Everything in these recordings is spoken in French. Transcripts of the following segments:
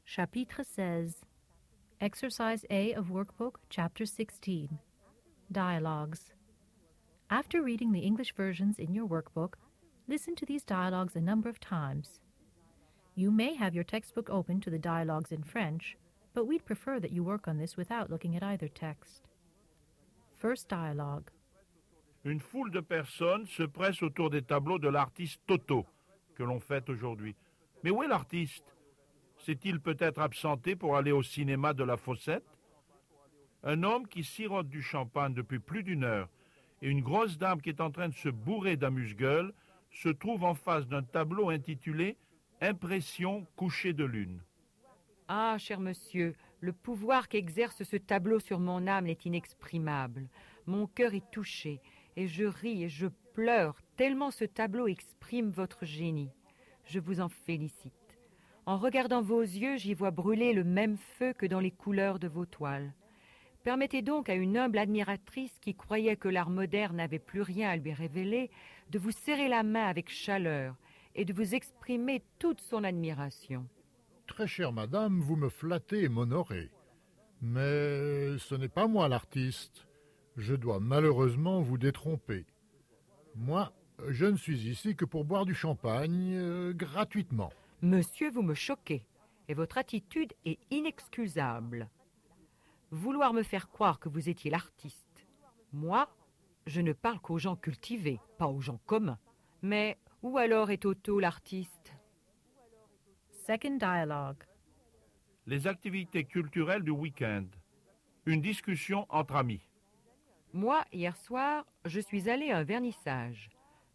Chapitre 16. Exercise A of Workbook, Chapter 16. Dialogues. After reading the English versions in your workbook, listen to these dialogues a number of times. You may have your textbook open to the dialogues in French, but we'd prefer that you work on this without looking at either text. First dialogue. Une foule de personnes se presse autour des tableaux de l'artiste Toto, que l'on fête aujourd'hui. Mais où est l'artiste? S'est-il peut-être absenté pour aller au cinéma de la Fossette? Un homme qui sirote du champagne depuis plus d'une heure et une grosse dame qui est en train de se bourrer d'amuse-gueule se trouvent en face d'un tableau intitulé « Impression coucher de lune ». Ah, cher monsieur, le pouvoir qu'exerce ce tableau sur mon âme est inexprimable. Mon cœur est touché, et je ris et je pleure, tellement ce tableau exprime votre génie. Je vous en félicite. En regardant vos yeux, j'y vois brûler le même feu que dans les couleurs de vos toiles. Permettez donc à une humble admiratrice qui croyait que l'art moderne n'avait plus rien à lui révéler, de vous serrer la main avec chaleur et de vous exprimer toute son admiration. Très chère madame, vous me flattez et m'honorez. Mais ce n'est pas moi l'artiste. Je dois malheureusement vous détromper. Moi, je ne suis ici que pour boire du champagne gratuitement. Monsieur, vous me choquez, et votre attitude est inexcusable. Vouloir me faire croire que vous étiez l'artiste. Moi, je ne parle qu'aux gens cultivés, pas aux gens communs. Mais où alors est Toto l'artiste? Second dialogue. Les activités culturelles du week-end. Une discussion entre amis. Moi, hier soir, je suis allé à un vernissage.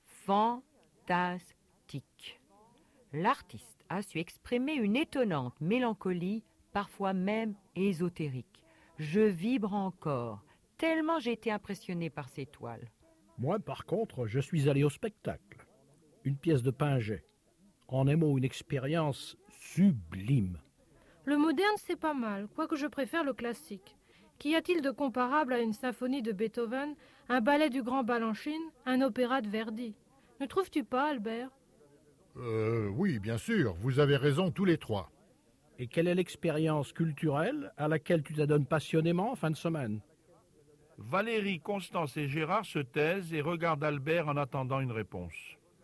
Fantastique. L'artiste a su exprimer une étonnante mélancolie, parfois même ésotérique. Je vibre encore, tellement j'ai été impressionné par ces toiles. Moi, par contre, je suis allé au spectacle. Une pièce de Pinget. En un mot, une expérience sublime. Le moderne, c'est pas mal, quoique je préfère le classique. Qu'y a-t-il de comparable à une symphonie de Beethoven, un ballet du Grand Balanchine, un opéra de Verdi? Ne trouves-tu pas, Albert? Oui, bien sûr, vous avez raison tous les trois. Et quelle est l'expérience culturelle à laquelle tu t'adonnes passionnément en fin de semaine? Valérie, Constance et Gérard se taisent et regardent Albert en attendant une réponse.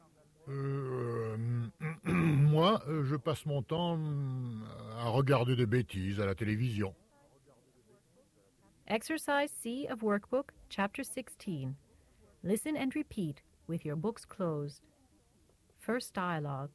Moi, je passe mon temps à regarder des bêtises à la télévision. Exercise C of Workbook, Chapter 16. Listen and repeat with your books closed. First dialogue.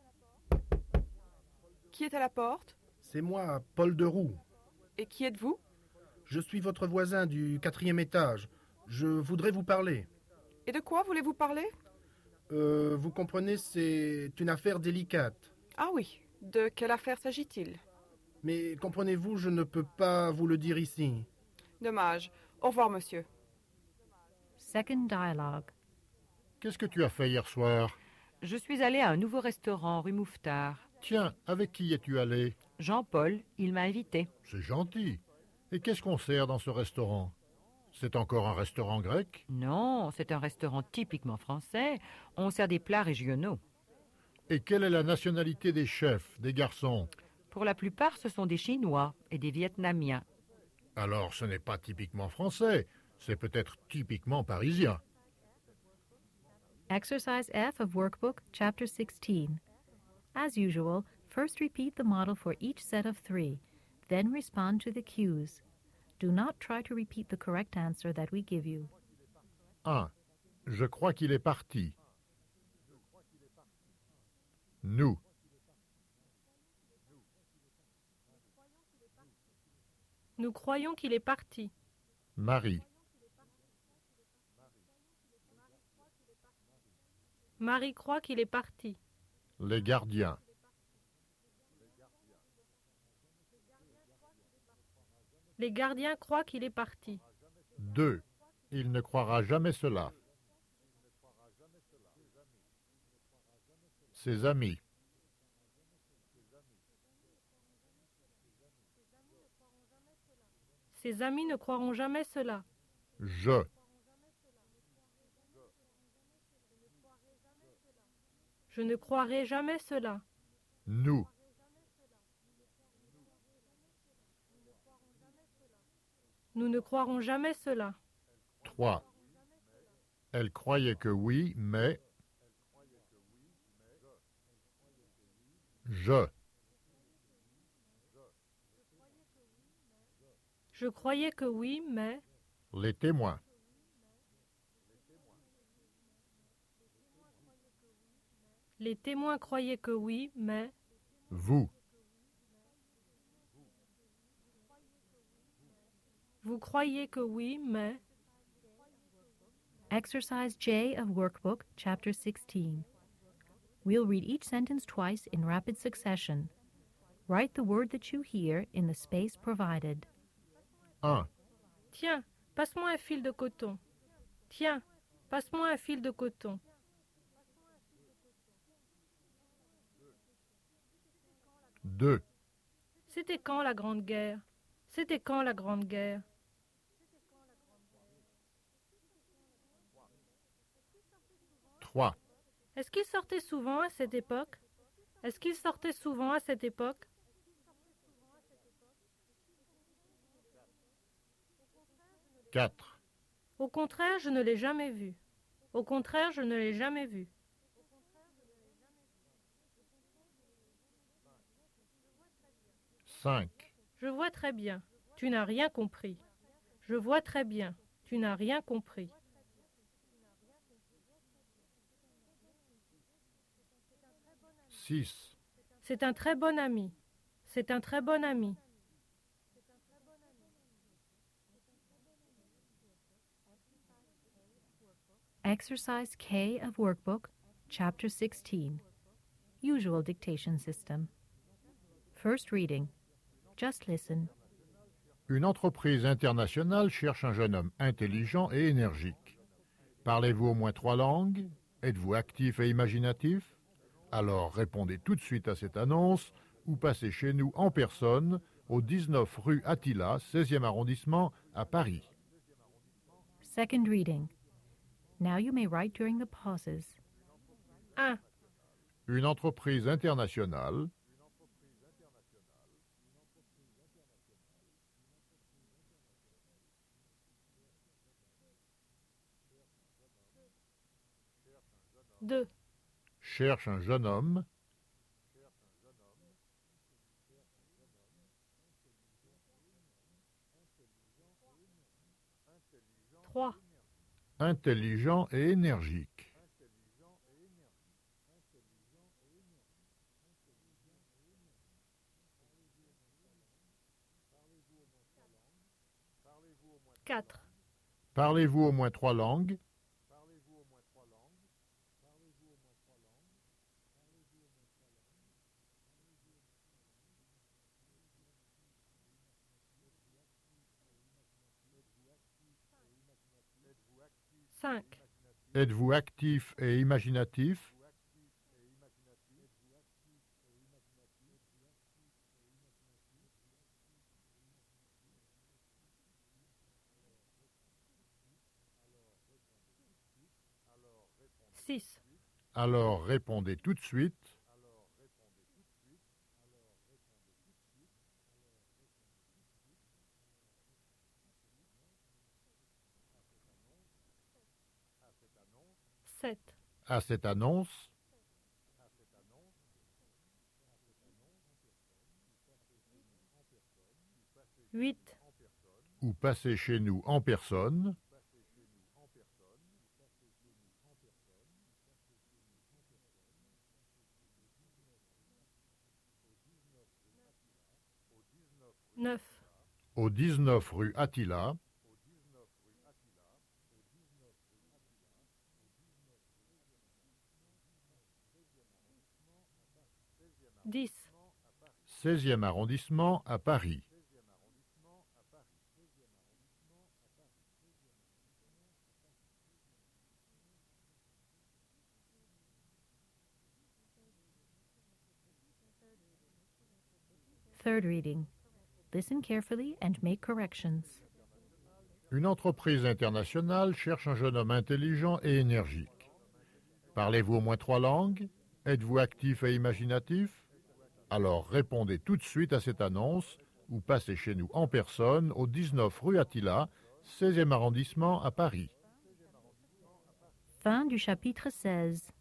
Qui est à la porte? C'est moi, Paul Deroux. Et qui êtes-vous? Je suis votre voisin du 4e étage. Je voudrais vous parler. Et de quoi voulez-vous parler? Vous comprenez, c'est une affaire délicate. Ah oui, de quelle affaire s'agit-il? Mais comprenez-vous, je ne peux pas vous le dire ici. Dommage. Au revoir, monsieur. Second dialogue. Qu'est-ce que tu as fait hier soir? Je suis allé à un nouveau restaurant rue Mouffetard. Tiens, avec qui es-tu allé? Jean-Paul, il m'a invité. C'est gentil. Et qu'est-ce qu'on sert dans ce restaurant? C'est encore un restaurant grec? Non, c'est un restaurant typiquement français. On sert des plats régionaux. Et quelle est la nationalité des chefs, des garçons? Pour la plupart, ce sont des Chinois et des Vietnamiens. Alors ce n'est pas typiquement français, c'est peut-être typiquement parisien. Exercise F of Workbook, Chapter 16. As usual, first repeat the model for each set of 3, then respond to the cues. Do not try to repeat the correct answer that we give you. 1. Je crois qu'il est parti. Nous. Nous croyons qu'il est parti. Marie. Marie croit qu'il est parti. Les gardiens. Les gardiens croient qu'il est parti. 2. Il ne croira jamais cela. Ses amis. Ses amis ne croiront jamais cela. Je. Je ne croirai jamais cela. Nous. Nous ne croirons jamais cela. 3. Elle croyait que oui, mais... Je. Je croyais que oui, mais... Les témoins. Les témoins croyaient que oui, mais... Vous. Vous croyez que oui, mais... Exercise J of Workbook, Chapter 16. We'll read each sentence twice in rapid succession. Write the word that you hear in the space provided. 1. Tiens, passe-moi un fil de coton. Tiens, passe-moi un fil de coton. 2. C'était quand la Grande Guerre? C'était quand la Grande Guerre? 3. Est-ce qu'il sortait souvent à cette époque? Est-ce qu'il sortait souvent à cette époque? 4. Au contraire, je ne l'ai jamais vu. Au contraire, je ne l'ai jamais vu. 5. Je vois très bien. Tu n'as rien compris. Je vois très bien. Tu n'as rien compris. 6. C'est un très bon ami. C'est un très bon ami. 'Exercise K of Workbook, Chapter 16. Usual dictation system. First reading. Just listen. Une entreprise internationale cherche un jeune homme intelligent et énergique. Parlez-vous au moins 3 langues? Êtes-vous actif et imaginatif? Alors répondez tout de suite à cette annonce ou passez chez nous en personne au 19 rue Attila, 16e arrondissement à Paris. Second reading. Now you may write during the pauses. 1. Une entreprise internationale. 2. Cherche un jeune homme. 3. Intelligent et énergique. 4. Parlez-vous au moins 3 langues? 5. Êtes-vous actif et imaginatif? 6. Alors répondez tout de suite. 7. À cette annonce. 8. Ou passez chez nous en personne. 9. Au 19 rue Attila. 10. 16e arrondissement à Paris. Third reading. Listen carefully and make corrections. Une entreprise internationale cherche un jeune homme intelligent et énergique. Parlez-vous au moins 3 langues? Êtes-vous actif et imaginatif? Alors répondez tout de suite à cette annonce ou passez chez nous en personne au 19 rue Attila, 16e arrondissement à Paris. Fin du chapitre 16.